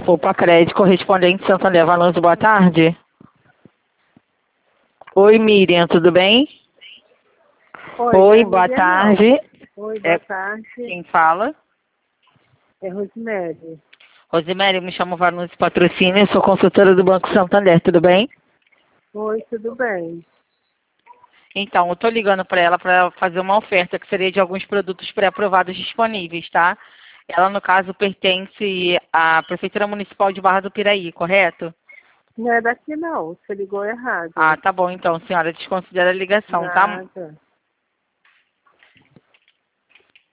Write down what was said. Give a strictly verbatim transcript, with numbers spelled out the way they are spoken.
Opa, crédito correspondente Santander Valança, boa tarde. Oi, Miriam, tudo bem? Oi, Oi, é boa Miriam, tarde. não. Oi, boa É, tarde. quem fala? É Rosemary. Rosemary, me chamo Valança Patrocínio, sou consultora do Banco Santander, tudo bem? Oi, tudo bem? Então, eu tô ligando para ela para fazer uma oferta que seria de alguns produtos pré-aprovados disponíveis, tá? Ela, no caso, pertence à Prefeitura Municipal de Barra do Piraí, correto? Não é daqui não, você ligou errado. Ah, tá bom então, senhora, desconsidera a ligação, tá? Nada.